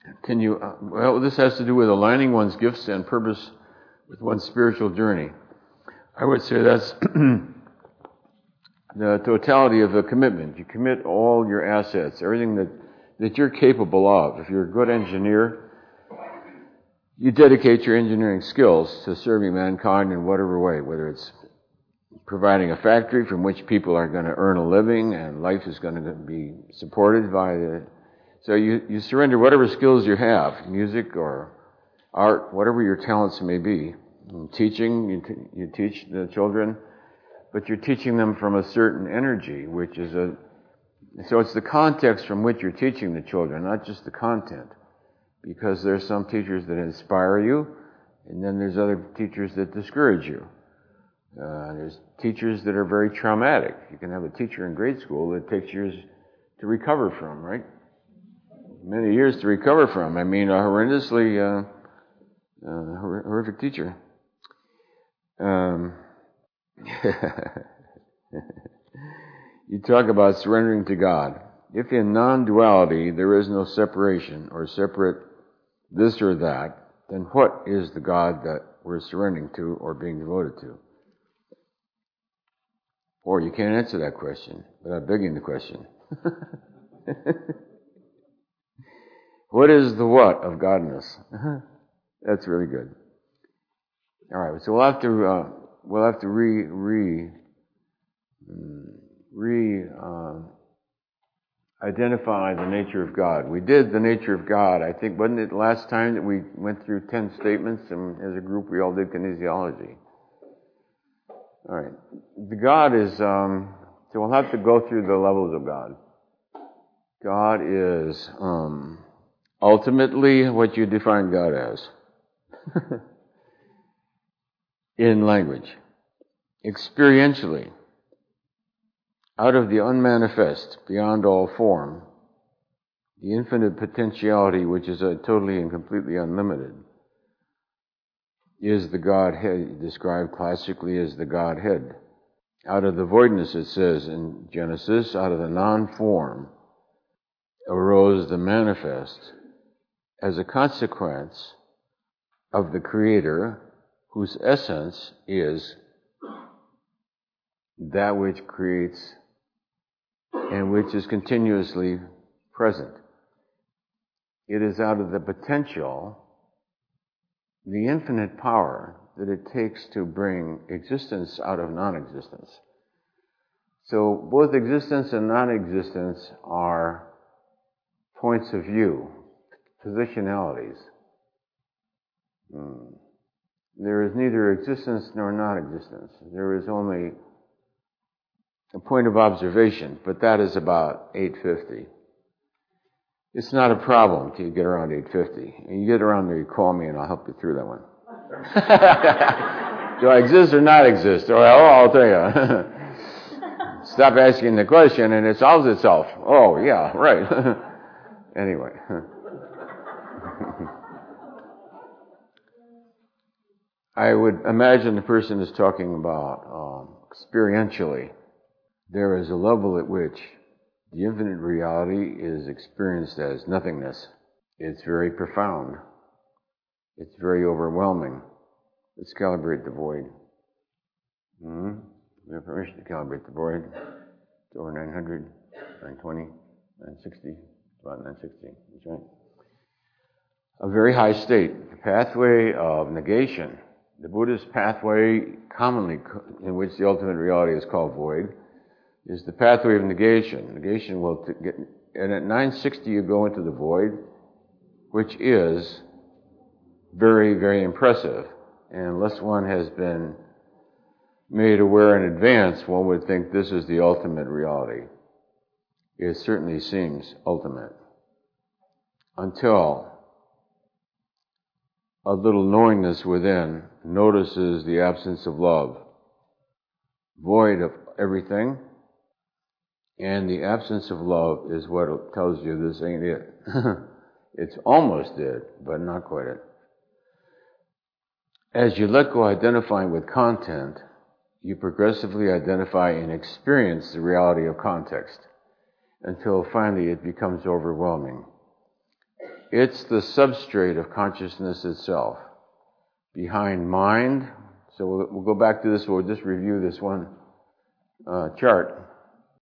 Can you, well, this has to do with aligning one's gifts and purpose with one's spiritual journey. I would say that's the totality of a commitment. You commit all your assets, everything that you're capable of. If you're a good engineer, you dedicate your engineering skills to serving mankind in whatever way, whether it's providing a factory from which people are going to earn a living and life is going to be supported by the... So you surrender whatever skills you have, music or art, whatever your talents may be. In teaching, you teach the children, but you're teaching them from a certain energy, which is so it's the context from which you're teaching the children, not just the content. Because there's some teachers that inspire you, and then there's other teachers that discourage you. There's teachers that are very traumatic. You can have a teacher in grade school that takes years to recover from, right? Many years to recover from. I mean, a horrendously horrific teacher. You talk about surrendering to God. If in non-duality there is no separation or separate this or that, then what is the God that we're surrendering to or being devoted to? Or you can't answer that question without begging the question. What is the what of Godness? That's really good. All right, so we'll have to identify the nature of God. We did the nature of God. I think, wasn't it last time that we went through 10 statements, and as a group we all did kinesiology. All right. The God is, so we'll have to go through the levels of God. God is ultimately what you define God as in language. Experientially, out of the unmanifest, beyond all form, the infinite potentiality, which is totally and completely unlimited, is the Godhead, described classically as the Godhead. Out of the voidness, it says in Genesis, out of the non-form arose the manifest as a consequence of the Creator, whose essence is that which creates and which is continuously present. It is out of the potential, the infinite power that it takes to bring existence out of non-existence. So both existence and non-existence are points of view, positionalities. There is neither existence nor non-existence. There is only a point of observation, but that is about 850. It's not a problem till you get around 850. And you get around there, you call me and I'll help you through that one. Do I exist or not exist? Oh, I'll tell you. Stop asking the question and it solves itself. Oh, yeah, right. Anyway. I would imagine the person is talking about experientially. There is a level at which the infinite reality is experienced as nothingness. It's very profound. It's very overwhelming. Let's calibrate the void. We have permission to calibrate the void. It's over 900, 920, 960, about 960. That's right. A very high state. The pathway of negation. The Buddhist pathway, commonly in which the ultimate reality is called void, is the pathway of negation. Negation will get, and at 960 you go into the void, which is very, very impressive. And unless one has been made aware in advance, one would think this is the ultimate reality. It certainly seems ultimate. Until a little knowingness within notices the absence of love, void of everything, and the absence of love is what tells you this ain't it. It's almost it, but not quite it. As you let go identifying with content, you progressively identify and experience the reality of context until finally it becomes overwhelming. it's the substrate of consciousness itself. Behind mind, so we'll go back to this, we'll just review this one chart.